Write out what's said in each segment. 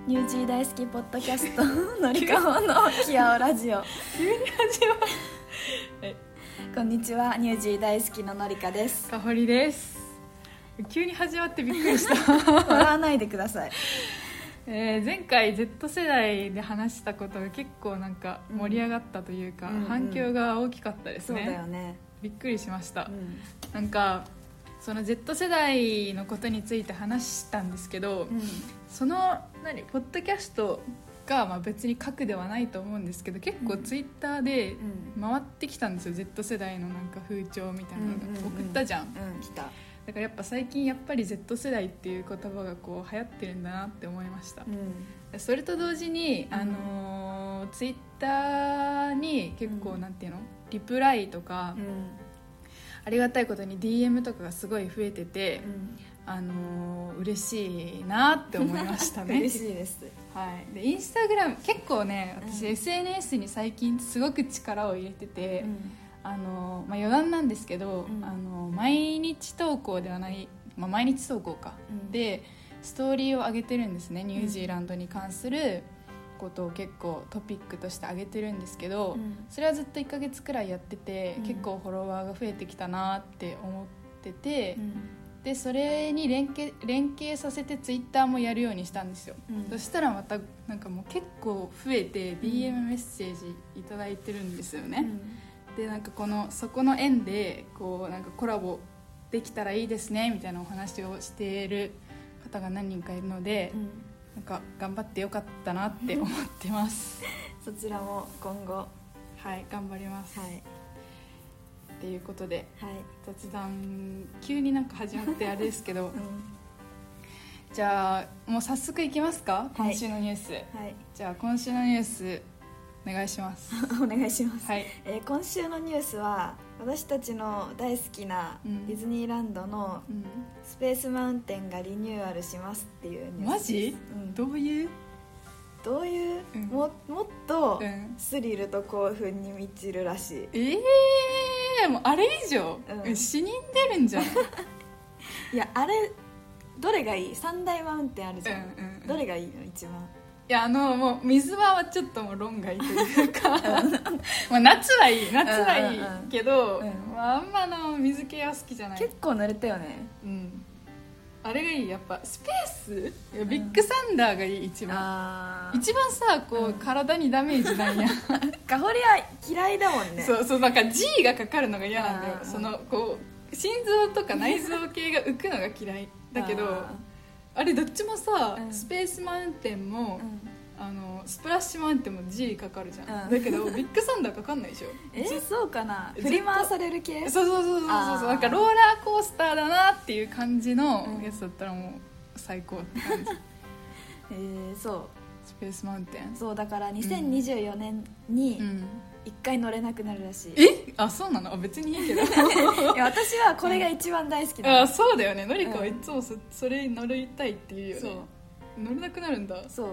ニュージー大好きポッドキャストのりかほのキアオラジオ急に始まるこんにちは、ニュージー大好きののりかです。 かほりです。急に始まってびっくりした笑わないでください前回 Z 世代で話したことが結構なんか盛り上がったというか、反響が大きかったですね。 そうだよね。 びっくりしました、なんかその Z 世代のことについて話したんですけど、そのポッドキャストがまあ別に核ではないと思うんですけど、結構ツイッターで回ってきたんですよ、Z 世代のなんか風潮みたいなのが送ったじゃん、 来た。 だからやっぱ最近やっぱり Z 世代っていう言葉がこう流行ってるんだなって思いました、それと同時に、ツイッターに結構なんていうの、リプライとか、ありがたいことに DM とかがすごい増えてて、嬉しいなって思いましたね嬉しいです、 はい、でインスタグラム結構ね、私 SNS に最近すごく力を入れてて、余談なんですけど、毎日投稿ではない、毎日投稿か、でストーリーを上げてるんですね。ニュージーランドに関することを結構トピックとして上げてるんですけど、それはずっと1ヶ月くらいやってて、結構フォロワーが増えてきたなって思ってて、でそれに連携させてツイッターもやるようにしたんですよ、そしたらまたなんかもう結構増えて DM メッセージいただいてるんですよね、でなんかそこの縁でこうなんかコラボできたらいいですねみたいなお話をしている方が何人かいるので、なんか頑張ってよかったなって思ってますそちらも今後はい頑張ります、っていうことで、雑談急になんか始まってあれですけど、じゃあもう早速いきますか、今週のニュース、じゃあ今週のニュースお願いしますお願いします、 はい。 今週のニュースは私たちの大好きなディズニーランドのスペースマウンテンがリニューアルしますっていうニュースです。 マジ？どういうもっとスリルと興奮に満ちるらしい。 もうあれ以上、死人出るんじゃんいや、あれどれがいい？三大マウンテンあるじゃん、どれがいいの一番？ いやもう水場はちょっともう論外というかまあ夏はいいけど、あんま水系は好きじゃない。 結構濡れたよね。 あれがいい。やっぱスペース、ビッグサンダーがいい。一番さこう、体にダメージないやんかほりは嫌いだもんね。 そうなんか G がかかるのが嫌なんだよ。そのこう心臓とか内臓系が浮くのが嫌いだけど、あれどっちもさ、スペースマウンテンも、スプラッシュマウンテンも G かかるじゃん、だけどビッグサンダーかかんないでしょそうかな、振り回される系。 そうなんかローラーコースターだなっていう感じのやつだったらもう最高って感じそうスペースマウンテン、 そうだから2024年に1回乗れなくなるらしい。 そうなの？別にいいけどいや私はこれが一番大好きなの。 そうだよね。のりかはいつもそれに乗りたいっていうよね。乗れなくなるんだ。 そう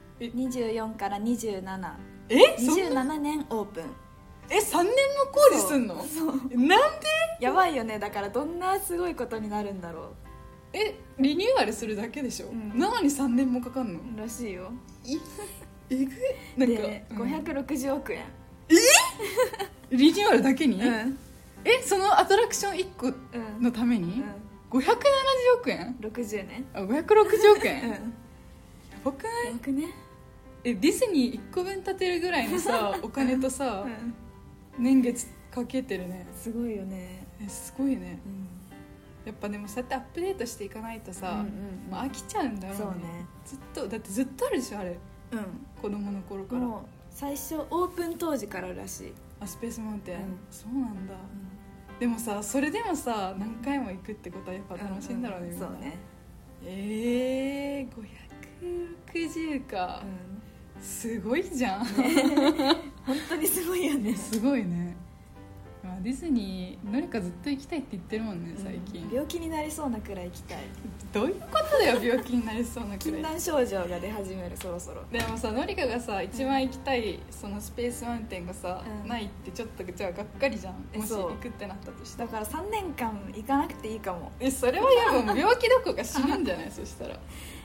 24から27、27年オープン。 3年も工事すんの？なんで？ やばいよね。だからどんなすごいことになるんだろう。 リニューアルするだけでしょ、なのに3年もかかんのらしいよ。 えぐなんかで、560億円リニューアルだけに、そのアトラクション1個のために、570億円 60年 560億円やばくない？ やばくね？ ディズニー1個分建てるぐらいのさお金とさ、年月かけてるね。 すごいよね。 すごいね、やっぱでもそうやってアップデートしていかないとさ、もう飽きちゃうんだろうね。そうね。だってずっとあるでしょあれ、子供の頃から。 もう最初オープン当時かららしい。 スペースマウンテン、そうなんだ、でもさそれでもさ何回も行くってことはやっぱ楽しいんだろうね、 そうね。 560か、すごいじゃん本当にすごいよね。 すごいね。ディズニーのりかずっと行きたいって言ってるもんね最近、 病気になりそうなくらい行きたい。 どういうことだよ病気になりそうなくらい禁断症状が出始めるそろそろ。 でもさのりかがさ一番行きたいそのスペースマウンテンがさ、ないってちょっとじゃあがっかりじゃん。もし行くってなったとしたらだから3年間行かなくていいかも。 それはやばい病気どころか死ぬんじゃないそしたら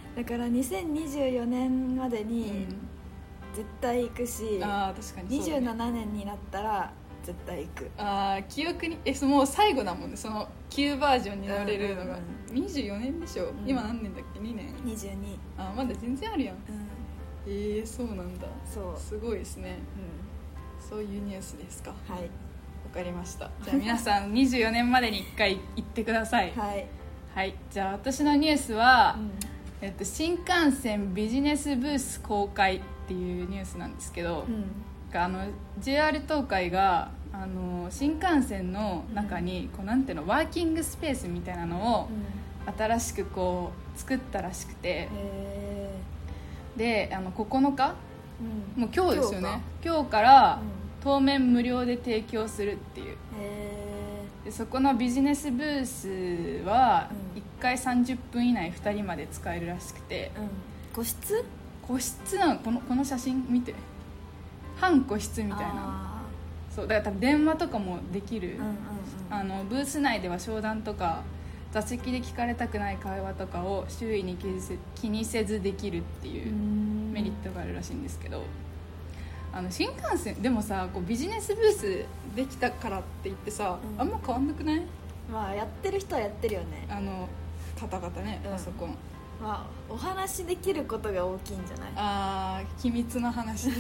だから2024年までに絶対行くし、 あ確かにそうだね、 27年になったら絶対行く。 記憶にもう最後だもんね、その旧バージョンに乗れるのが、24年でしょ、今何年だっけ、2年 22。 まだ全然あるやん、そうなんだ、 そうすごいですね、そういうニュースですか。 はい、 わかりました。じゃあ皆さん24年までに1回行ってください。 はい、 はい、じゃあ私のニュースは、新幹線ビジネスブース公開っていうニュースなんですけど、JR 東海が新幹線の中にこうなんていうの、ワーキングスペースみたいなのを新しくこう作ったらしくて、で9日、もう今日ですよね、今日から当面無料で提供するっていう、でそこのビジネスブースは1回30分以内2人まで使えるらしくて、 個室なの、この写真見て、半個室みたいな、そうだから多分電話とかもできる、ブース内では商談とか座席で聞かれたくない会話とかを周囲に気にせずできるっていうメリットがあるらしいんですけど、新幹線でもさ、こうビジネスブースできたからって言ってさ、あんま変わんなくない？ まあやってる人はやってるよね、 方々ね、パソコン、 まあお話できることが大きいんじゃない？ 機密の話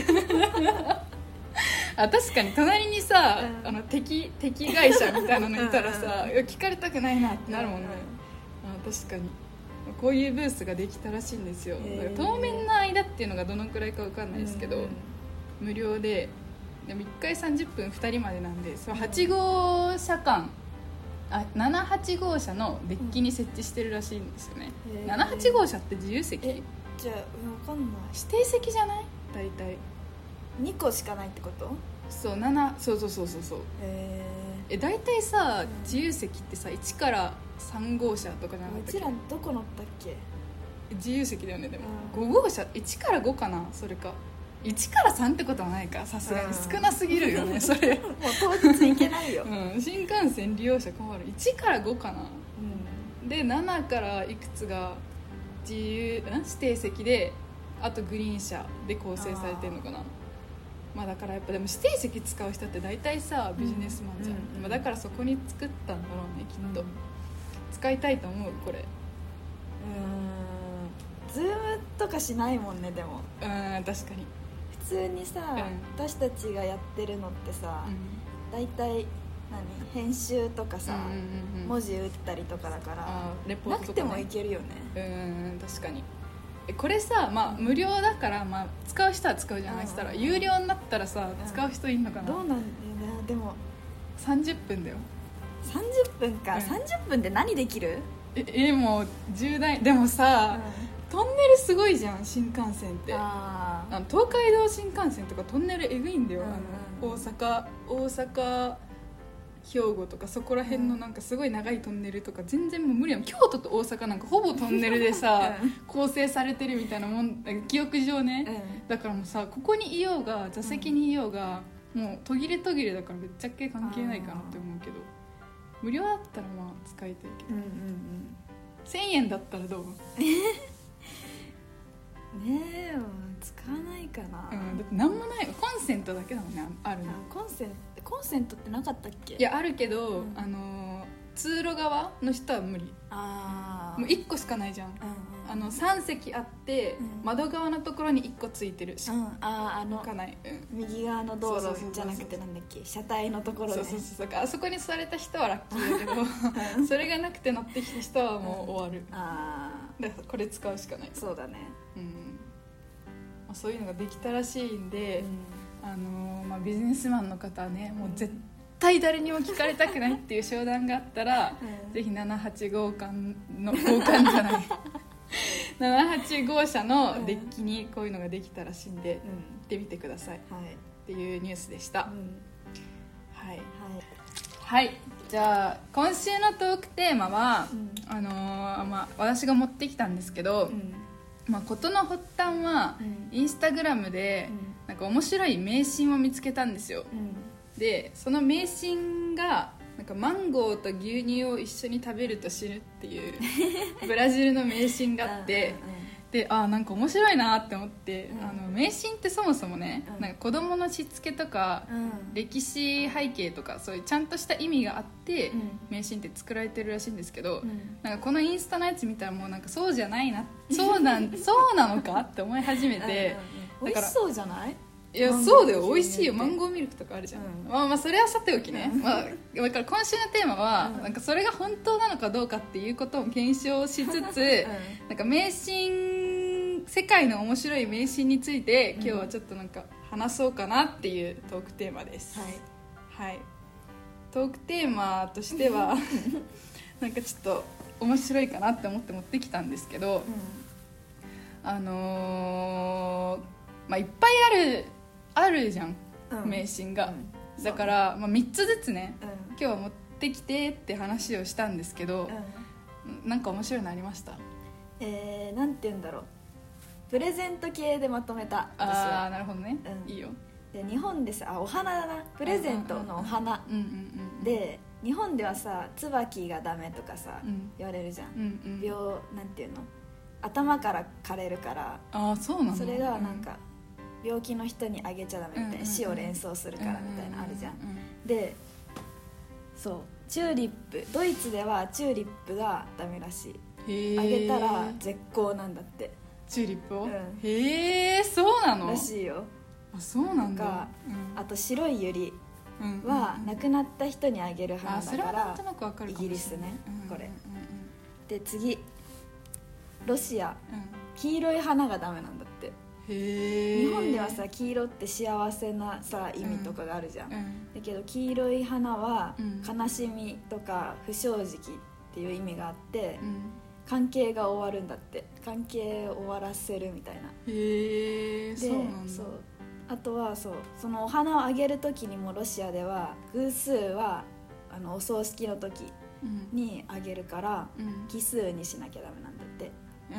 確かに隣にさ、敵会社みたいなのいたらさ、聞かれたくないなってなるもんね、確かにこういうブースができたらしいんですよ。だから当面の間っていうのがどのくらいか分かんないですけど、無料でも1回30分2人までなんで、その8号車間78号車のデッキに設置してるらしいんですよね。78号車って自由席？ じゃあ分かんない。 指定席じゃない？大体 2個しかないってこと？ そうそう大体さ、自由席ってさ1から3号車とかじゃなかったっけ？ うちらどこ乗ったっけ？ 自由席だよね。でも5号車1から5かな、それか1から3ってことはないか、さすがに少なすぎるよねそれもう当日行けないよ、 新幹線利用者困る。1から5かな、で7からいくつが指定席で、あとグリーン車で構成されてるのかな。だからやっぱでも指定席使う人って大体さビジネスマンじゃん、だからそこに作ったんだろうね、きっと、使いたいと思うこれ。 ズームとかしないもんね。でも確かに普通にさ、私たちがやってるのってさ、大体編集とかさ、文字打ったりとかだから、レポートとかね、なくてもいけるよね。 確かに。これさ、無料だから、使う人は使うじゃないですか。有料になったらさ、使う人いんのかな。 どうなんだよね。でも 30分だよ。 30分か、30分で何できる？ もう重大。でもさ、トンネルすごいじゃん、新幹線って。東海道新幹線とかトンネルえぐいんだよ、大阪兵庫とかそこら辺のなんかすごい長いトンネルとか全然もう無理やん。京都と大阪なんかほぼトンネルでさ、構成されてるみたいなもん、記憶上ね、だからもうさ、ここにいようが座席にいようが、もう途切れ途切れだからぶっちゃけ関係ないかなって思うけど、無料だったら使いたいけど、1000円だったらどう？ ねえ、使わないかな。 だってなんもない。コンセントだけだもんね、あるの。 コンセントってなかったっけ？ いやあるけど、通路側の人は無理。もう1個しかないじゃん、3席あって、窓側のところに1個ついてるしかない、 右側の道路じゃなくてなんだっけ、車体のところで、 そうあそこに座れた人はラッキーだけどそれがなくて乗ってきた人はもう終わる、だからこれ使うしかない。 そうだね、 そういうのができたらしいんで、ビジネスマンの方はね、もう絶対誰にも聞かれたくないっていう商談があったら、ぜひ78号館の交換じゃない78号車のデッキにこういうのができたらしいんで、行ってみてください、っていうニュースでした、はい、じゃあ今週のトークテーマは、私が持ってきたんですけど、事の発端は、インスタグラムでなんか面白い迷信を見つけたんですよ、でその迷信がなんかマンゴーと牛乳を一緒に食べると死ぬっていうブラジルの迷信があってでなんか面白いなって思って、迷信ってそもそもね、なんか子供のしつけとか、歴史背景とかそういうちゃんとした意味があって、迷信って作られてるらしいんですけど、なんかこのインスタのやつ見たらもうなんかそうじゃないなそうなのかって思い始めて美味しそうじゃない？ いやそうだよ、美味しいよ、マンゴーミルクとかあるじゃん、まあそれはさておきね、だから今週のテーマは、なんかそれが本当なのかどうかっていうことを検証しつつ、なんか迷信、世界の面白い迷信について今日はちょっとなんか話そうかなっていうトークテーマです。はい、トークテーマとしてはなんかちょっと面白いかなって思って持ってきたんですけど、まあいっぱいあるじゃん、迷信が、だから、3つずつね、今日は持ってきてって話をしたんですけど、なんか面白いのありました？ なんて言うんだろう、プレゼント系でまとめた。 ああなるほどね、いいよ。 で日本でさ、お花だな、プレゼントのお花で、日本ではさ椿がダメとかさ、言われるじゃん、なんていうの、頭から枯れるから、 そうなの？ それがなんか、病気の人にあげちゃダメみたいな、死を連想するからみたいなあるじゃん、でそうチューリップ、ドイツではチューリップがダメらしい。あげたら絶好なんだって、 チューリップを、へえそうなの？ らしいよ。 そうなんだ。 あと白いユリは亡くなった人にあげる花だから、イギリスね、これで次ロシア、黄色い花がダメなんだって。日本ではさ黄色って幸せなさ意味とかがあるじゃん、だけど黄色い花は悲しみとか不正直っていう意味があって、関係が終わるんだって、関係を終わらせるみたいな。でそうなんだ。 そう、あとはそのお花をあげる時にもロシアでは偶数はお葬式の時にあげるから、奇数にしなきゃダメなんだって。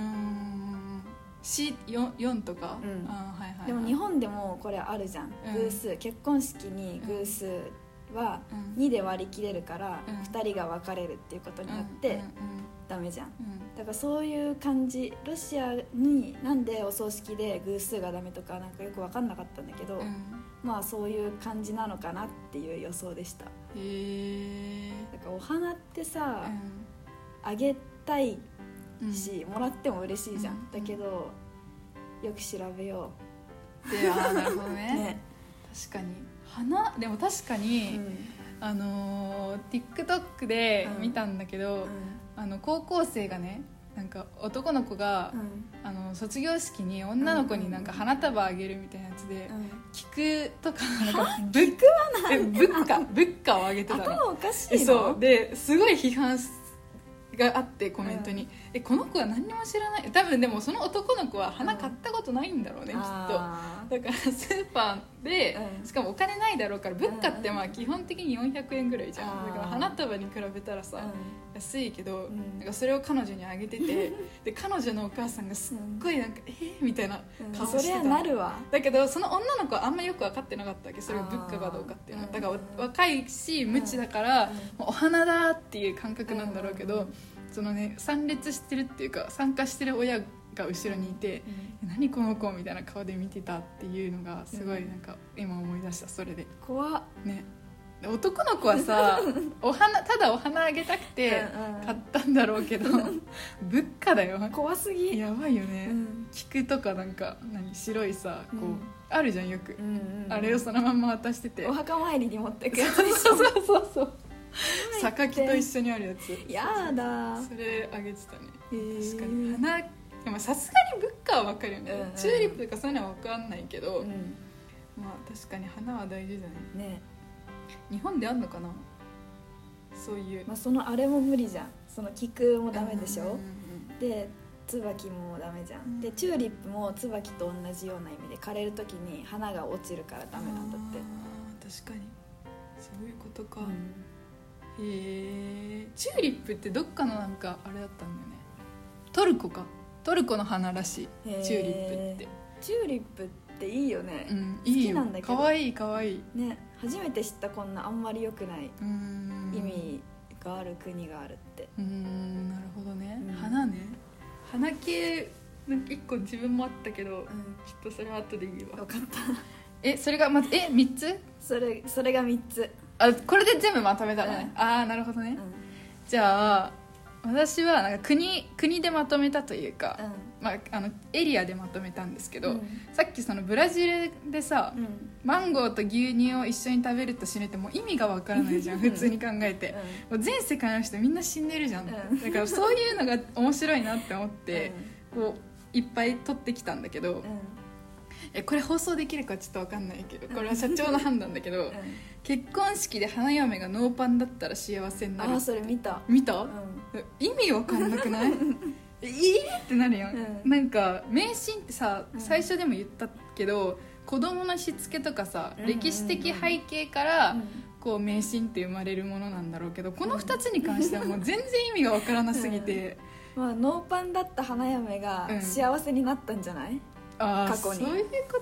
4とか、 でも日本でもこれあるじゃん、偶数、結婚式に偶数は2で割り切れるから、2人が別れるっていうことによってダメじゃん、だからそういう感じ。ロシアになんでお葬式で偶数がダメとかなんかよく分かんなかったんだけど、まあそういう感じなのかなっていう予想でした。だからお花ってさ、あげたいし、もらっても嬉しいじゃん、だけどよく調べようで、なるほど ね確かに花でも確かに、TikTok で見たんだけど、高校生がね、なんか男の子が、卒業式に女の子になんか花束あげるみたいなやつで、菊とかなんか菊はなん仏花をあげてたの。 頭おかしいの？ そうですごい批判があって、コメントに、この子は何にも知らない、多分でもその男の子は花買ったことないんだろうね、きっと。だからスーパーで、しかもお金ないだろうから、仏花ってまあ基本的に400円ぐらいじゃん、だから花束に比べたらさ、安いけど、なんかそれを彼女にあげててで彼女のお母さんがすっごいなんかみたいな顔してた、 そりゃなるわ。 だけどその女の子はあんまよく分かってなかったわけ、それが仏花かどうかっていうの。だから若いし無知だから、お花だっていう感覚なんだろうけど、そのね、参列してるっていうか参加してる親が後ろにいて、何この子みたいな顔で見てたっていうのがすごいなんか今思い出した。それで怖っね。男の子はさただお花あげたくて買ったんだろうけど、仏花だよ。 怖すぎ。 やばいよね、菊とかなんか白いさこう、あるじゃんよく、あれをそのまま渡してて、 お墓参りに持ってくやつでしょ。 そう榊と一緒にあるやつ。 やだ、 それあげてたね。確かに花、さすがに仏花は分かるよね、チューリップとかそういうのは分かんないけど、まあ確かに花は大事だね。日本であんのかな、そういう。 そのあれも無理じゃん、その菊もダメでしょ、で椿もダメじゃん、でチューリップも椿と同じような意味で枯れる時に花が落ちるからダメなんだって。 確かにそういうことか、へえ。チューリップってどっかのなんかあれだったんだよね、トルコの花らしい、チューリップって。 チューリップっていいよね、 いいよ、 好きなんだけど。 かわいいかわいいね、 初めて知った。こんなあんまり良くない意味がある国があるって。 なるほどね、花ね。花系なんか1個自分もあったけど、ちょっとそれは後でいいわ。 分かった。 それがまず3つ？ それが3つ。 これで全部まとめたのね。なるほどね。じゃあ私はなんか国でまとめたというか、エリアでまとめたんですけど、さっきそのブラジルでさ、マンゴーと牛乳を一緒に食べると死ぬってもう意味がわからないじゃん普通に考えて、もう全世界の人みんな死んでるじゃん、だからそういうのが面白いなって思って、こういっぱい取ってきたんだけど、これ放送できるかちょっと分かんないけど、これは社長の判断だけど、結婚式で花嫁がノーパンだったら幸せになる。 それ見た、 意味分かんなくないってなるよ、なんか迷信ってさ、最初でも言ったけど子供のしつけとかさ、歴史的背景からこう迷信って生まれるものなんだろうけど、この2つに関してはもう全然意味が分からなすぎて、 ノーパンだった花嫁が幸せになったんじゃない？過去に。 そういうこと？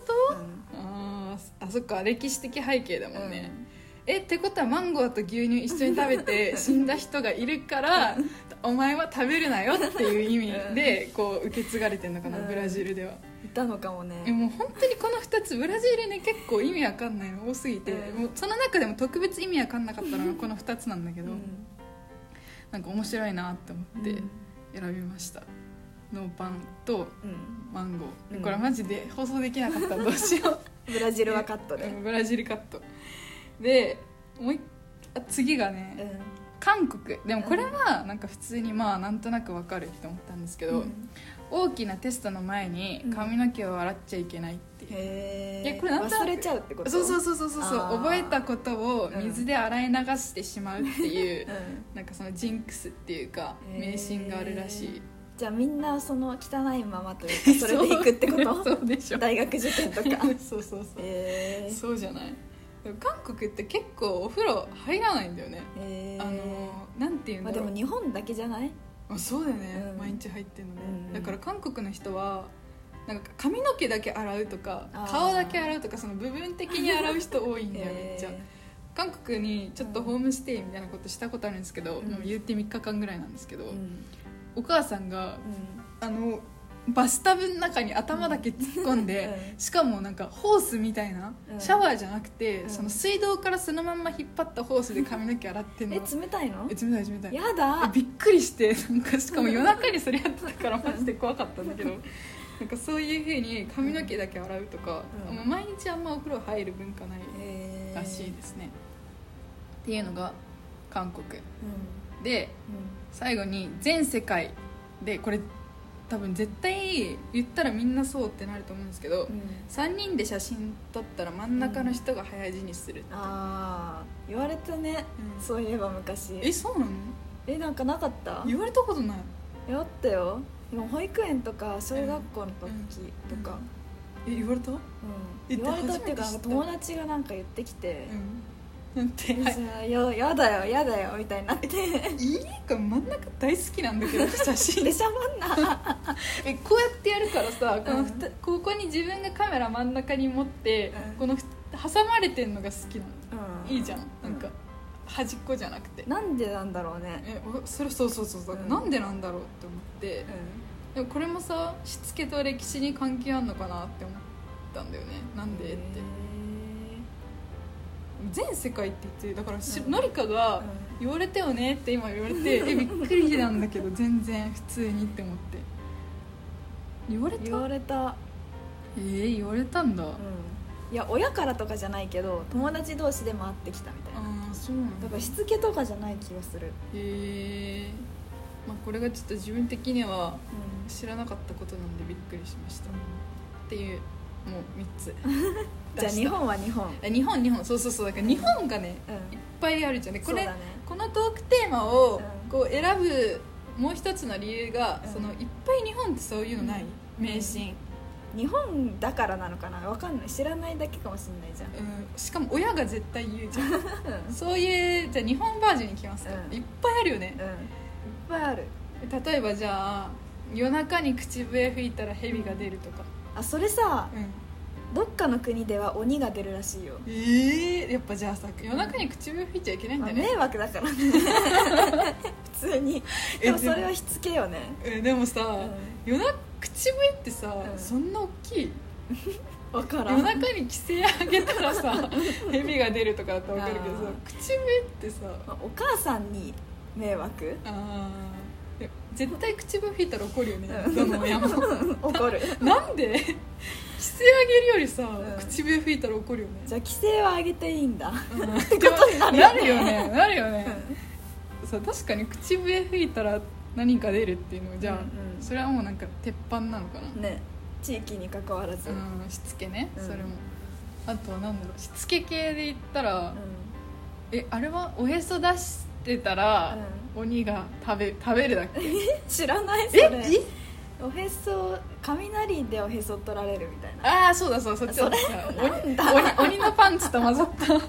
そっか、歴史的背景だもんね、ってことはマンゴーと牛乳一緒に食べて死んだ人がいるからお前は食べるなよっていう意味でこう受け継がれてるのかな、ブラジルでは。 いたのかもね。 もう本当にこの2つブラジルね、結構意味わかんないの多すぎて、もうその中でも特別意味わかんなかったのがこの2つなんだけど、なんか面白いなって思って選びました、ノーパンとマンゴー、これマジで放送できなかったらどうしようブラジルはカットで、 ブラジルカットで、次がね、韓国。でもこれはなんか普通になんとなくわかるって思ったんですけど、大きなテストの前に髪の毛を洗っちゃいけないっていう、これなんとなく忘れちゃうってこと？ そう覚えたことを水で洗い流してしまうっていう、なんかそのジンクスっていうか迷信があるらしい。 じゃあみんなその汚いままというかそれでいくってことそうでしょ、 大学受験とかそう、そうじゃない。韓国って結構お風呂入らないんだよね、なんていうんだろう、 でも日本だけじゃない？ そうだよね、毎日入ってんのね、だから韓国の人はなんか髪の毛だけ洗うとか顔だけ洗うとか、その部分的に洗う人多いんだよめっちゃ。韓国にちょっとホームステイみたいなことしたことあるんですけど、言って3日間ぐらいなんですけど、お母さんが、バスタブの中に頭だけ突っ込んで、しかもなんかホースみたいな、シャワーじゃなくて、その水道からそのまんま引っ張ったホースで髪の毛洗ってんの。 冷たいの？ 冷たい。 やだ、 びっくりして、なんかしかも夜中にそれやってたからマジで怖かったんだけどなんかそういう風に髪の毛だけ洗うとか、毎日あんまお風呂入る文化ないらしいですね、っていうのが韓国、で、最後に全世界で、これ多分絶対言ったらみんなそうってなると思うんですけど、3人で写真撮ったら真ん中の人が早死にするって、 言われたね、そういえば昔。 そうなの？ なんかなかった？ 言われたことない。 あったよ、もう保育園とか小学校の時とか、 言われた？ 言われたっていうか、友達がなんか言ってきて、 なんて、 やだよみたいになって、 いいか、真ん中大好きなんだけど写真でしゃばんなこうやってやるからさ、ここに自分がカメラ真ん中に持って、この挟まれてんのが好きなの、いいじゃん、なんか端っこじゃなくて。 なんでなんだろうね。 それそう、なんでなんだろうって思って、でもこれもさ、しつけと歴史に関係あんのかなって思ったんだよね。なんでって、全世界って言って、だからのりかが言われたよねって今言われてびっくりなんだけど、全然普通にって思って。言われた言われたんだ、 いや親からとかじゃないけど友達同士でも会ってきたみたいな。 そうなんだからしつけとかじゃない気がする。 これがちょっと自分的には知らなかったことなんでびっくりしました、っていう、もう3つじゃあ日本は日本そうだから日本がね、いっぱいあるじゃんね。このトークテーマをこう選ぶもう一つの理由が、そのいっぱい日本ってそういうのない、迷信。 日本だからなのかな、分かんない、知らないだけかもしれないじゃん、 しかも親が絶対言うじゃんそういう、じゃあ日本バージョンにいきますか、いっぱいあるよね、 いっぱいある。 例えばじゃあ夜中に口笛吹いたら蛇が出るとか、 それさ、 どっかの国では鬼が出るらしいよ。 やっぱじゃあさ夜中に口笛吹いちゃいけないんだね、 迷惑だからね普通に。でもそれはしつけよね。 でもさ、夜中口笛ってさ、そんな大きい分からん。 夜中に規制上げたらさ蛇が出るとかだったら分かるけどさ、口笛ってさ、 お母さんに迷惑。 絶対口笛吹いたら怒るよね、どの親も怒る。 なんで規制上げるよりさ、口笛吹いたら怒るよね。 じゃあ規制は上げていいんだ、 ってことになるよね。なるよね、さ確かに口笛吹いたら何か出るっていうのはじゃあ、それはもうなんか鉄板なのかなね。地域に関わらず、 しつけね、それも。あとはなんだろう、しつけ系で言ったら、あれはおへそ出してたら、鬼が食べるだっけ知らないそれ。おへそ、雷でおへそ取られるみたいな。 そうだそっちだ。鬼のパンチと混ざ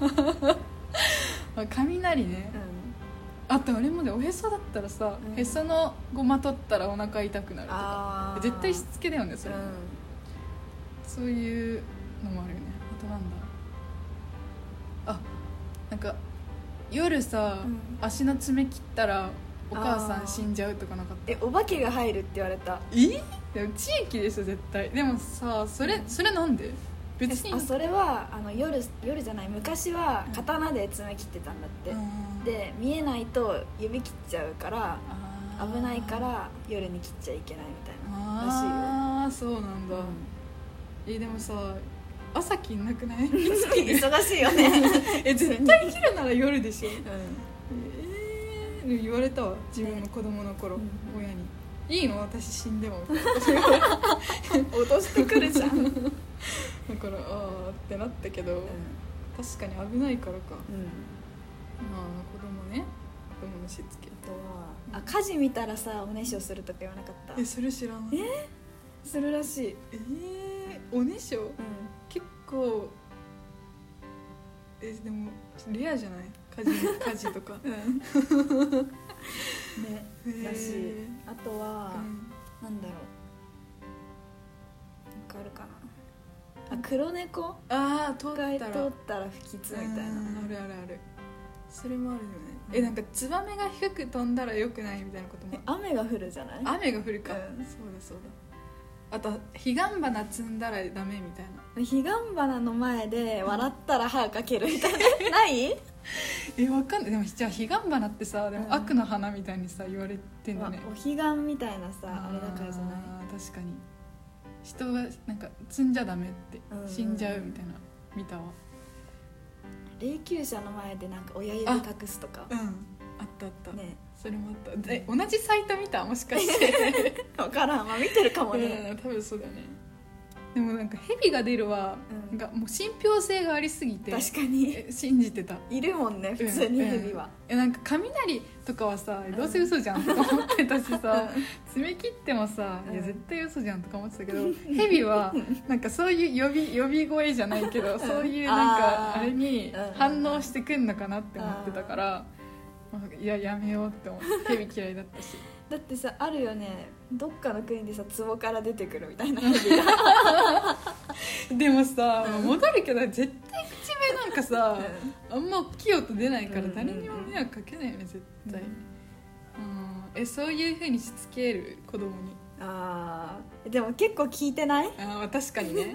った雷ね、あとあれもね、おへそだったらさ、へそのごま取ったらお腹痛くなるとか、絶対しつけだよねそれ、そういうのもあるよね。あとなんだ、なんか夜さ、足の爪切ったらお母さん死んじゃうとかなかった？ お化けが入るって言われた。 でも地域でしょ絶対。でもさ、それなんで別に。 それは夜じゃない、昔は刀で爪切ってたんだって、で見えないと指切っちゃうから危ないから夜に切っちゃいけないみたいならしいよ。 そうなんだ、でもさ朝切んなくない？ 忙しいよね絶対切るなら夜でしょ。言われたわ、自分の子供の頃、親にいいの私死んでも脅してくるじゃんだからってなったけど、確かに危ないからか。子供のしつけとは火事見たらさおねしょするとか言わなかった？ それ知らん。 するらしい。 おねしょ、結構でもレアじゃない？火事とかね、 らしい。あとは、なんだろう、わかるかな、黒猫通ったら不吉みたいな。 ある。それもあるよね。なんかツバメが低く飛んだらよくないみたいなことも。 雨が降るじゃない？ 雨が降るか、そうだ。あと彼岸花摘んだらダメみたいな。 彼岸花の前で笑ったら歯かけるみたいなない？ わかんない。でもじゃあ彼岸花ってさ、でも悪の花みたいにさ言われてんだね。 お彼岸みたいなさ、あれだからじゃない？ 確かに人がなんか摘んじゃダメって死んじゃうみたいな見たわ。 霊柩車の前でなんか親指隠すとか。 あったね。それもあった。同ね、 じサイト見た？もしかして分からん、見てるかもね、 多分そうだね。でもなんか蛇が出るは、なんかもう信憑性がありすぎて、 確かに信じてた。 いるもんね普通に蛇は、 なんか雷とかはさ、どうせ嘘じゃんとか思ってたしさ、爪切ってもさ、いや絶対嘘じゃんとか思ってたけど、蛇はなんかそういう呼び声じゃないけど、そういうなんかあれに反応してくんのかなって思ってたから、いややめようって思って蛇嫌いだったし。 だってさ、あるよね、どっかの国でさ壺から出てくるみたいな蛇がでもさ、戻るけど絶対口笛なんかさ、あんま大きい音出ないから誰にも迷惑かけないよね絶対。そういう風にしつける子供に。 でも結構聞いてない？ 確かにね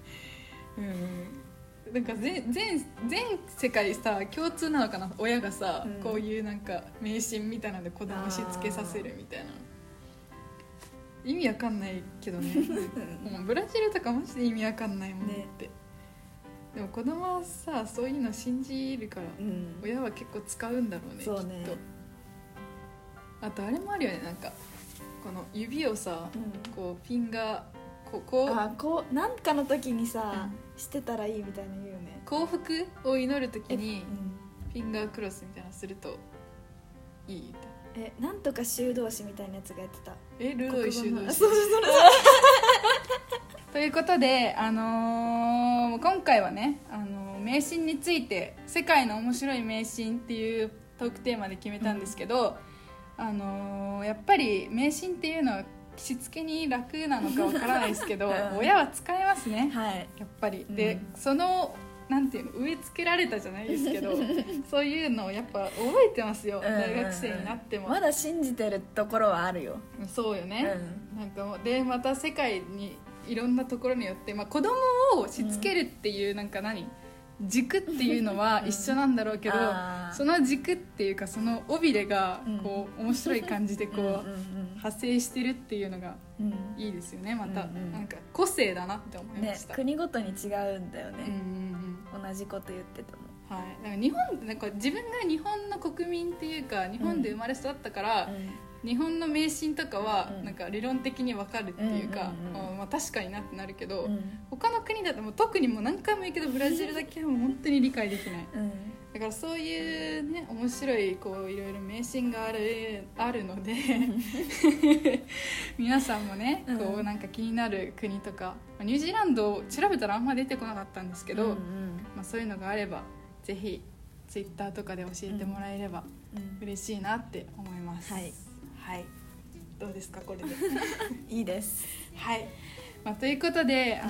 なんか全世界さ共通なのかな、親がさ、こういうなんか迷信みたいなので子供しつけさせるみたいな。意味わかんないけどねもうブラジルとかマジで意味わかんないもんねって、でも子供はさそういうの信じるから、親は結構使うんだろうね。 そうね。 きっと。あとあれもあるよね、なんかこの指をさ、こうフィンガーこうなんかの時にさ、してたらいいみたいな言うよね。 幸福を祈る時にフィンガークロスみたいなのするといいみたいな。 なんとか修道士みたいなやつがやってた。 ルドイ修道士。 そうということで、今回はね、迷信について世界の面白い迷信っていうトークテーマで決めたんですけど、やっぱり迷信っていうのはしつけに楽なのかわからないですけど親は使えますね、 はい、 やっぱりで、そのなんていうの植え付けられたじゃないですけどそういうのをやっぱ覚えてますよ、大学生になってもまだ信じてるところはあるよ。 そうよね、なんかもうでまた世界にいろんなところによって、子供をしつけるっていうなんか軸っていうのは一緒なんだろうけど、その軸っていうかその尾びれがこう面白い感じでこう派生してるっていうのがいいですよね。またなんか個性だなって思いました、 国ごとに違うんだよね、同じこと言ってても。 はい、だから日本なんか自分が日本の国民っていうか日本で生まれ育ったから、日本の迷信とかはなんか理論的に分かるっていうか、確かになってなるけど、他の国だともう特にもう何回も言うけどブラジルだけはもう本当に理解できない、だからそういうね面白いこういろいろ迷信があるので皆さんもねこうなんか気になる国とか、ニュージーランドを調べたらあんま出てこなかったんですけど、そういうのがあればぜひツイッターとかで教えてもらえれば嬉しいなって思います、はい、どうですかこれでいいですはい、ということで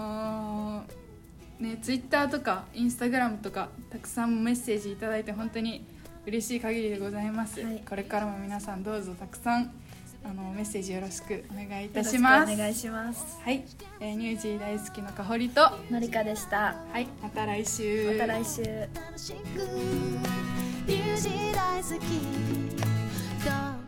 ツイッターとかインスタグラムとかたくさんメッセージいただいて本当に嬉しい限りでございます、これからも皆さんどうぞたくさんメッセージよろしくお願いいたします。 よろしくお願いします。 はい、ニュージー大好きのかほりとのりかでした。 はい、また来週。 また来週。 ニュージー大好き